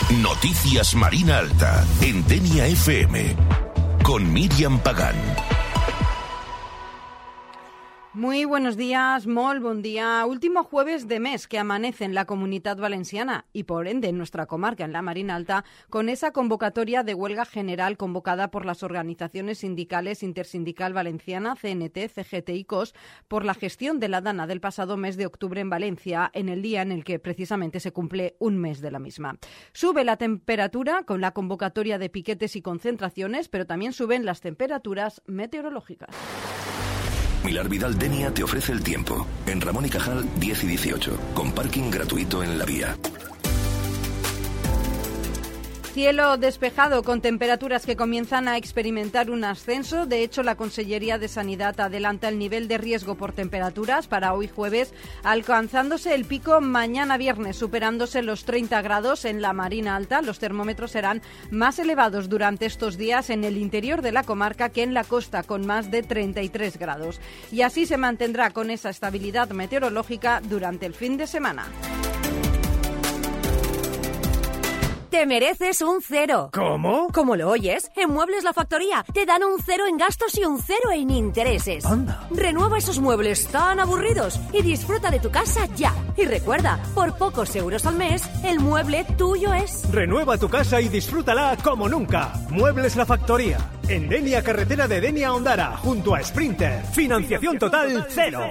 Noticias Marina Alta, en Denia FM, con Míriam Pagán. Muy buenos días, molt bon día. Último jueves de mes que amanece en la Comunitat Valenciana y por ende en nuestra comarca, en la Marina Alta, con esa convocatoria de huelga general convocada por las organizaciones sindicales Intersindical Valenciana, CNT, CGT y COS, por la gestión de la Dana del pasado mes de octubre en Valencia, en el día en el que precisamente se cumple un mes de la misma. Sube la temperatura con la convocatoria de piquetes y concentraciones, pero también suben las temperaturas meteorológicas. Milar Vidal Denia te ofrece el tiempo. En Ramón y Cajal 10 y 18, con parking gratuito en la vía. Cielo despejado con temperaturas que comienzan a experimentar un ascenso. De hecho, la Consellería de Sanidad adelanta el nivel de riesgo por temperaturas para hoy jueves, alcanzándose el pico mañana viernes, superándose los 30 grados en la Marina Alta. Los termómetros serán más elevados durante estos días en el interior de la comarca que en la costa, con más de 33 grados. Y así se mantendrá con esa estabilidad meteorológica durante el fin de semana. Te mereces un 0. ¿Cómo? Como lo oyes, en Muebles La Factoría te dan un 0 en gastos y un 0 en intereses. Anda. Renueva esos muebles tan aburridos y disfruta de tu casa ya. Y recuerda, por pocos euros al mes, el mueble tuyo es. Renueva tu casa y disfrútala como nunca. Muebles La Factoría. En Denia, carretera de Denia a Ondara, junto a Sprinter. Financiación total cero.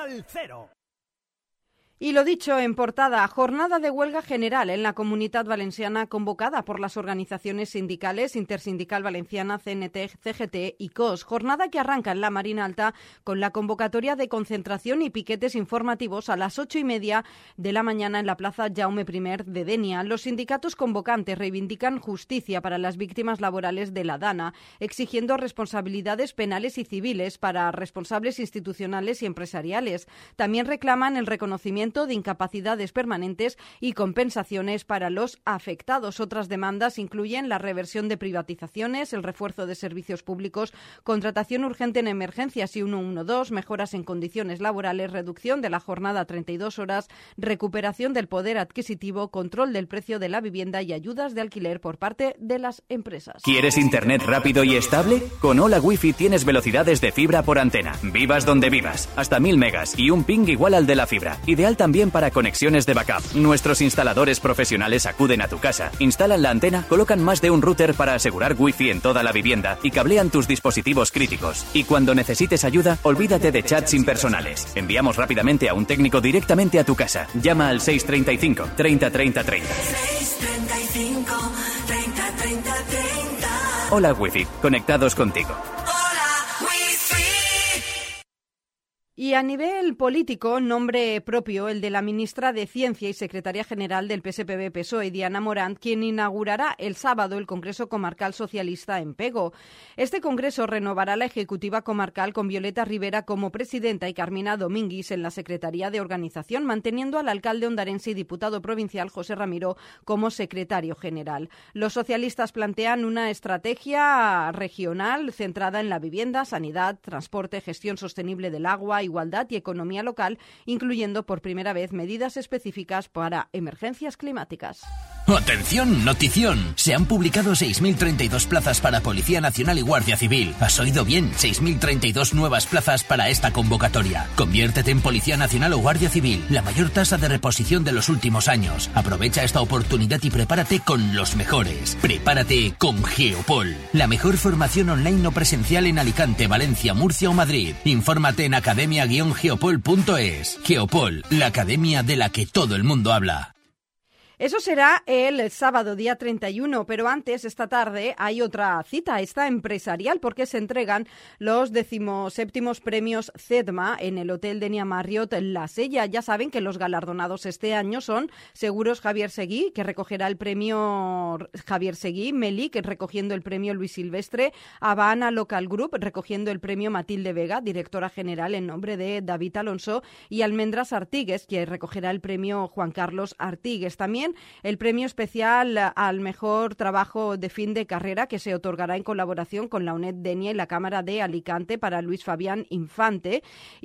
Y lo dicho en portada, jornada de huelga general en la Comunitat Valenciana convocada por las organizaciones sindicales Intersindical Valenciana, CNT, CGT y COS. Jornada que arranca en la Marina Alta con la convocatoria de concentración y piquetes informativos a las 8:30 de la mañana en la Plaza Jaume I de Denia. Los sindicatos convocantes reivindican justicia para las víctimas laborales de la Dana, exigiendo responsabilidades penales y civiles para responsables institucionales y empresariales. También reclaman el reconocimiento de incapacidades permanentes y compensaciones para los afectados. Otras demandas incluyen la reversión de privatizaciones, el refuerzo de servicios públicos, contratación urgente en emergencias y 112, mejoras en condiciones laborales, reducción de la jornada a 32 horas, recuperación del poder adquisitivo, control del precio de la vivienda y ayudas de alquiler por parte de las empresas. ¿Quieres internet rápido y estable? Con Hola Wi-Fi tienes velocidades de fibra por antena. Vivas donde vivas. Hasta 1000 megas y un ping igual al de la fibra. Ideal también para conexiones de backup. Nuestros instaladores profesionales acuden a tu casa, instalan la antena, colocan más de un router para asegurar Wi-Fi en toda la vivienda y cablean tus dispositivos críticos. Y cuando necesites ayuda, olvídate de chats impersonales. Enviamos rápidamente a un técnico directamente a tu casa. Llama al 635 30 30 30. 635 30 30 30. Hola Wi-Fi, conectados contigo. Y a nivel político, nombre propio, el de la ministra de Ciencia y secretaria general del PSPB-PSOE, Diana Morant, quien inaugurará el sábado el Congreso Comarcal Socialista en Pego. Este congreso renovará la ejecutiva comarcal con Violeta Rivera como presidenta y Carmina Domínguez en la Secretaría de Organización, manteniendo al alcalde ondarense y diputado provincial José Ramiro como secretario general. Los socialistas plantean una estrategia regional centrada en la vivienda, sanidad, transporte, gestión sostenible del agua, igualdad y economía local, incluyendo por primera vez medidas específicas para emergencias climáticas. ¡Atención, notición! Se han publicado 6.032 plazas para Policía Nacional y Guardia Civil. ¿Has oído bien? 6.032 nuevas plazas para esta convocatoria. Conviértete en Policía Nacional o Guardia Civil, la mayor tasa de reposición de los últimos años. Aprovecha esta oportunidad y prepárate con los mejores. Prepárate con Geopol, la mejor formación online no presencial en Alicante, Valencia, Murcia o Madrid. Infórmate en academia-geopol.es. Geopol, la academia de la que todo el mundo habla. Eso será el sábado, día 31, pero antes, esta tarde, hay otra cita, esta empresarial, porque se entregan los 17º premios CEDMA en el Hotel Denia Marriott La Sella. Ya saben que los galardonados este año son Seguros Javier Seguí, que recogerá el premio Javier Seguí, Melic, recogiendo el premio Luis Silvestre, Habana Local Group, recogiendo el premio Matilde Vega, directora general en nombre de David Alonso, y Almendras Artigues, que recogerá el premio Juan Carlos Artigues. También también el premio especial al mejor trabajo de fin de carrera, que se otorgará en colaboración con la UNED Denia y la Cámara de Alicante para Luis Fabián Infante.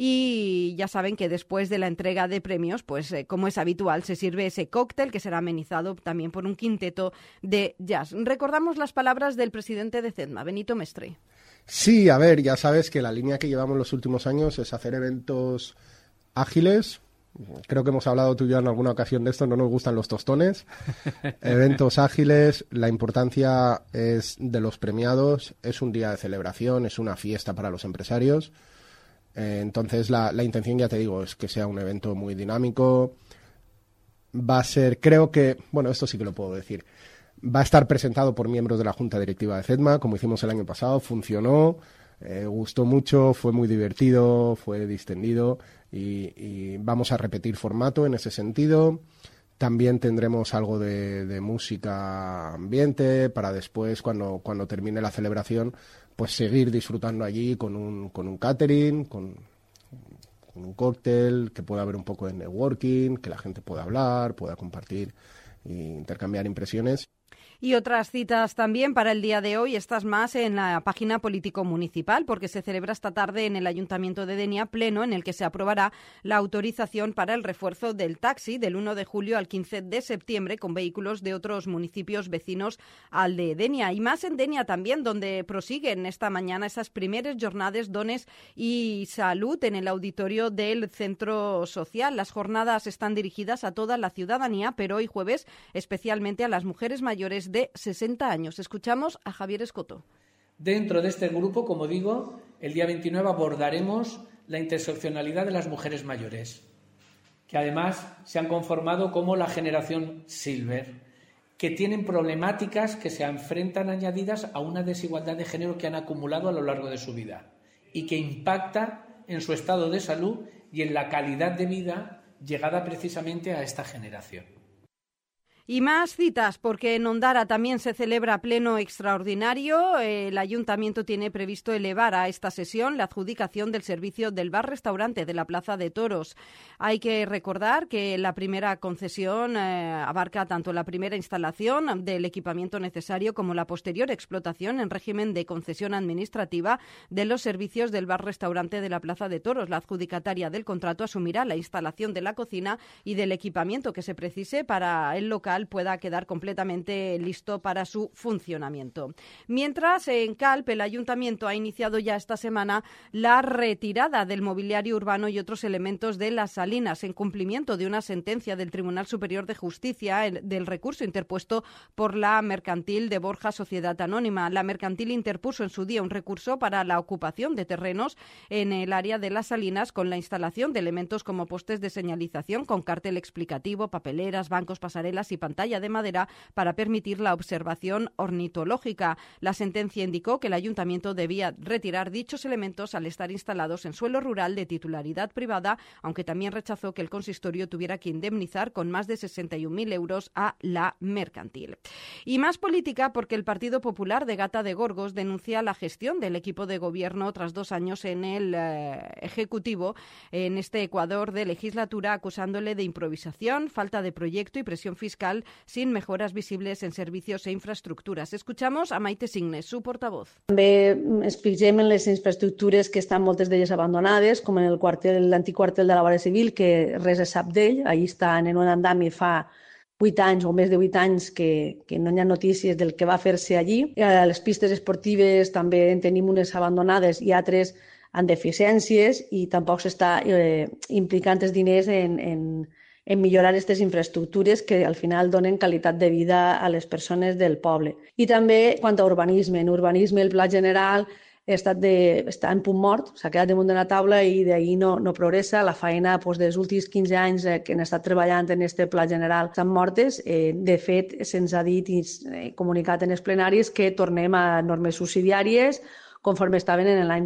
Y ya saben que después de la entrega de premios, pues como es habitual, se sirve ese cóctel que será amenizado también por un quinteto de jazz. Recordamos las palabras del presidente de CEDMA, Benito Mestre. Sí, a ver, ya sabes que la línea que llevamos los últimos años es hacer eventos ágiles. Creo que hemos hablado tú y yo en alguna ocasión de esto, no nos gustan los tostones. Eventos ágiles, la importancia es de los premiados, es un día de celebración, es una fiesta para los empresarios. Entonces la intención, ya te digo, es que sea un evento muy dinámico. Va a ser, creo que, bueno, esto sí que lo puedo decir, va a estar presentado por miembros de la Junta Directiva de CEDMA, como hicimos el año pasado, funcionó, gustó mucho, fue muy divertido, fue distendido y vamos a repetir formato en ese sentido. También tendremos algo de música ambiente para después, cuando termine la celebración, pues seguir disfrutando allí con un catering, con un cóctel, que pueda haber un poco de networking, que la gente pueda hablar, pueda compartir e intercambiar impresiones. Y otras citas también para el día de hoy, estas más en la página político-municipal, porque se celebra esta tarde en el Ayuntamiento de Denia pleno en el que se aprobará la autorización para el refuerzo del taxi del 1 de julio al 15 de septiembre con vehículos de otros municipios vecinos al de Denia. Y más en Denia también, donde prosiguen esta mañana esas primeras jornadas Dones y Salud en el auditorio del Centro Social. Las jornadas están dirigidas a toda la ciudadanía, pero hoy jueves especialmente a las mujeres mayores de 60 años. Escuchamos a Javier Escoto. Dentro de este grupo, como digo, el día 29 abordaremos la interseccionalidad de las mujeres mayores, que además se han conformado como la generación Silver, que tienen problemáticas que se enfrentan añadidas a una desigualdad de género que han acumulado a lo largo de su vida y que impacta en su estado de salud y en la calidad de vida llegada precisamente a esta generación. Y más citas, porque en Ondara también se celebra pleno extraordinario. El Ayuntamiento tiene previsto elevar a esta sesión la adjudicación del servicio del bar-restaurante de la Plaza de Toros. Hay que recordar que la primera concesión abarca tanto la primera instalación del equipamiento necesario como la posterior explotación en régimen de concesión administrativa de los servicios del bar-restaurante de la Plaza de Toros. La adjudicataria del contrato asumirá la instalación de la cocina y del equipamiento que se precise para el local pueda quedar completamente listo para su funcionamiento. Mientras, en Calp, el Ayuntamiento ha iniciado ya esta semana la retirada del mobiliario urbano y otros elementos de las salinas, en cumplimiento de una sentencia del Tribunal Superior de Justicia del recurso interpuesto por la Mercantil de Borja Sociedad Anónima. La Mercantil interpuso en su día un recurso para la ocupación de terrenos en el área de las salinas con la instalación de elementos como postes de señalización con cartel explicativo, papeleras, bancos, pasarelas y pantalla de madera para permitir la observación ornitológica. La sentencia indicó que el Ayuntamiento debía retirar dichos elementos al estar instalados en suelo rural de titularidad privada, aunque también rechazó que el consistorio tuviera que indemnizar con más de 61.000 euros a la Mercantil. Y más política, porque el Partido Popular de Gata de Gorgos denuncia la gestión del equipo de gobierno tras 2 años en el Ejecutivo en este Ecuador de legislatura, acusándole de improvisación, falta de proyecto y presión fiscal sin mejoras visibles en servicios e infraestructuras. Escuchamos a Maite Signes, su portavoz. També ens fixem en les infraestructures que estan moltes d'elles abandonades, com en l'antic quartel de la Guàrdia Civil, que res es sap d'ell. Allí estan en un andami fa 8 anys o més de 8 anys que no hi ha notícies del que va fer-se allí. A les pistes esportives també en tenim unes abandonades i altres amb deficiències i tampoc s'està implicant els diners en millorar aquestes infraestructures que al final donen qualitat de vida a les persones del poble. I també, quant a urbanisme, en urbanisme el Pla General està en punt mort, s'ha quedat damunt de la taula i d'ahir no progressa. La feina dels últims 15 anys que han estat treballant en aquest Pla General estan mortes. De fet, se'ns ha dit i comunicat en els plenaris que tornem a normes subsidiàries conforme estaven en l'any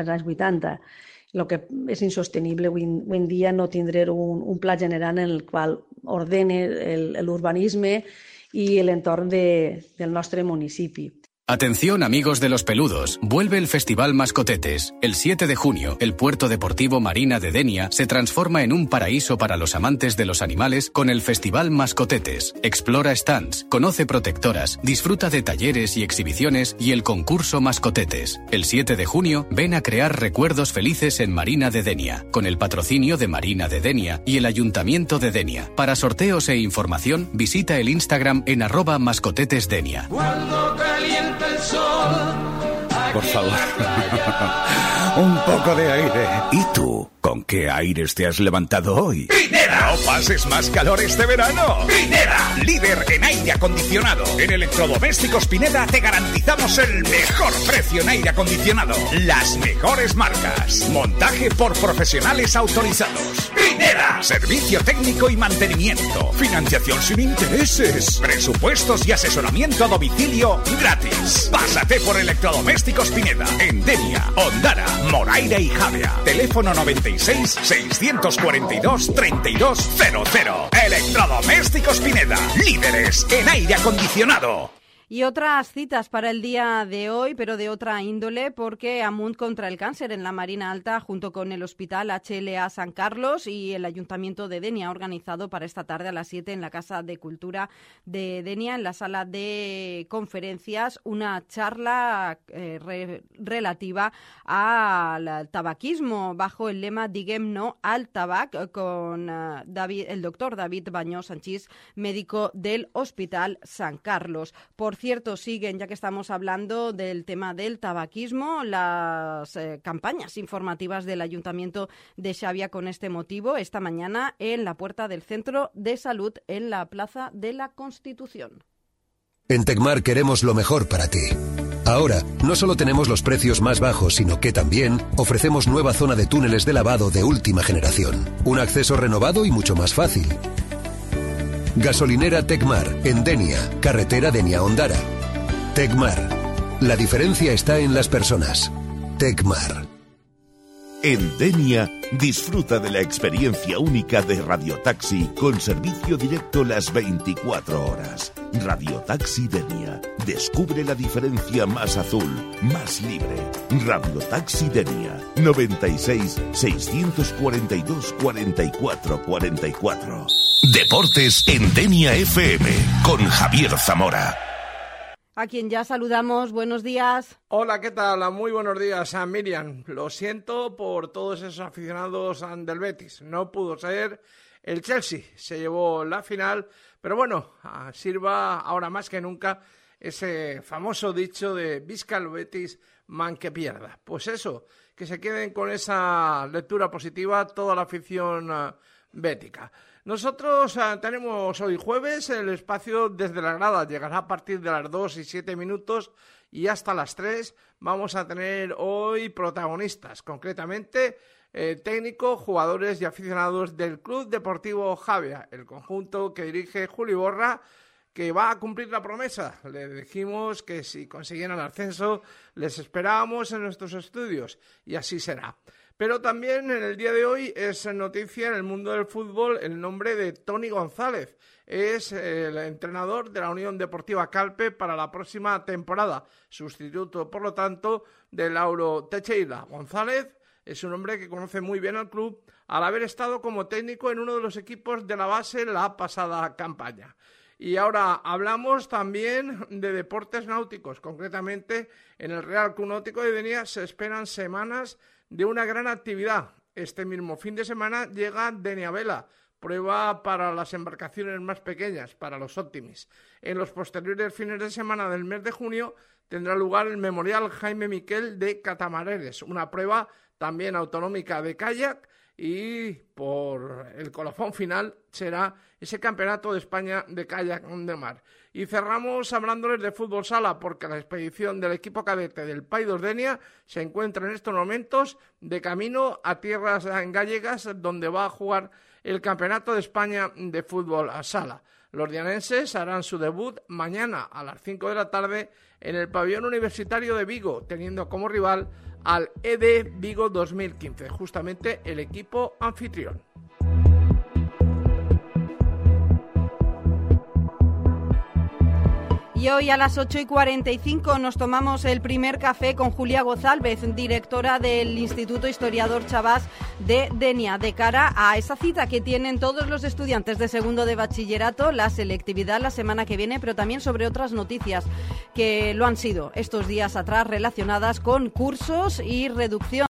80. El que és insostenible avui en dia no tindre un pla general en el qual ordene l'urbanisme i l'entorn del nostre municipi. Atención amigos de los peludos, vuelve el Festival Mascotetes. El 7 de junio, el Puerto Deportivo Marina de Denia se transforma en un paraíso para los amantes de los animales con el Festival Mascotetes. Explora stands, conoce protectoras, disfruta de talleres y exhibiciones y el concurso Mascotetes. El 7 de junio, ven a crear recuerdos felices en Marina de Denia, con el patrocinio de Marina de Denia y el Ayuntamiento de Denia. Para sorteos e información, visita el Instagram en @mascotetesdenia. Cuando calienta el sol, por favor, un poco de aire. ¿Y tú? ¿Con qué aires te has levantado hoy? ¡Pineda! No pases más calor este verano. ¡Pineda! Líder en aire acondicionado. En Electrodomésticos Pineda te garantizamos el mejor precio en aire acondicionado. Las mejores marcas. Montaje por profesionales autorizados. ¡Pineda! Servicio técnico y mantenimiento. Financiación sin intereses. Presupuestos y asesoramiento a domicilio gratis. Pásate por Electrodomésticos Pineda. En Denia, Ondara, Moraira y Javea. Teléfono 96-642-3200. Electrodomésticos Pineda, líderes en aire acondicionado. Y otras citas para el día de hoy, pero de otra índole, porque Amunt contra el cáncer en la Marina Alta, junto con el Hospital HLA San Carlos y el Ayuntamiento de Denia, ha organizado para esta tarde a las 7 en la Casa de Cultura de Denia, en la sala de conferencias, una charla relativa al tabaquismo, bajo el lema Diguem no al tabac, con el doctor David Bañó Sanchís, médico del Hospital San Carlos. Por cierto, siguen, ya que estamos hablando del tema del tabaquismo, las campañas informativas del Ayuntamiento de Xàbia con este motivo, esta mañana en la puerta del Centro de Salud en la Plaza de la Constitución. En Tecmar queremos lo mejor para ti. Ahora, no solo tenemos los precios más bajos, sino que también ofrecemos nueva zona de túneles de lavado de última generación. Un acceso renovado y mucho más fácil. Gasolinera Tecmar, en Denia, carretera Denia-Ondara. Tecmar. La diferencia está en las personas. Tecmar. En Denia, disfruta de la experiencia única de Radiotaxi con servicio directo las 24 horas. Radiotaxi Denia. Descubre la diferencia más azul, más libre. Radiotaxi Denia. 96-642-4444. Deportes en Denia FM con Javier Zamora. A quien ya saludamos, buenos días. Hola, ¿qué tal? Muy buenos días a Miriam. Lo siento por todos esos aficionados del Betis. No pudo ser. El Chelsea se llevó la final, pero bueno, sirva ahora más que nunca ese famoso dicho de visca el Betis, man que pierda. Pues eso, que se queden con esa lectura positiva toda la afición bética. Nosotros tenemos hoy jueves el espacio desde la grada, llegará a partir de las 2:07 y hasta las 3 vamos a tener hoy protagonistas, concretamente técnicos, jugadores y aficionados del Club Deportivo Xàbia, el conjunto que dirige Juli Borra, que va a cumplir la promesa. Le dijimos que si consiguieran el ascenso les esperábamos en nuestros estudios y así será. Pero también en el día de hoy es noticia en el mundo del fútbol el nombre de Toni González. Es el entrenador de la Unión Deportiva Calpe para la próxima temporada. Sustituto, por lo tanto, de Lauro Teixeira. González es un hombre que conoce muy bien al club al haber estado como técnico en uno de los equipos de la base la pasada campaña. Y ahora hablamos también de deportes náuticos. Concretamente, en el Real Club Náutico de Denia se esperan semanas de una gran actividad. Este mismo fin de semana llega Denia Vela, prueba para las embarcaciones más pequeñas, para los Optimis. En los posteriores fines de semana del mes de junio tendrá lugar el Memorial Jaime Miquel de Catamareres, una prueba también autonómica de kayak, y por el colofón final será ese Campeonato de España de Kayak de Mar. Y cerramos hablándoles de fútbol sala, porque la expedición del equipo cadete del Paidós Denia se encuentra en estos momentos de camino a tierras gallegas, donde va a jugar el Campeonato de España de fútbol sala. Los dianenses harán su debut mañana a las 5 de la tarde en el pabellón universitario de Vigo, teniendo como rival al ED Vigo 2015, justamente el equipo anfitrión. Y hoy a las 8:45 nos tomamos el primer café con Julia González, directora del Instituto Historiador Chavás de Denia, de cara a esa cita que tienen todos los estudiantes de segundo de bachillerato, la selectividad la semana que viene, pero también sobre otras noticias que lo han sido estos días atrás relacionadas con cursos y reducción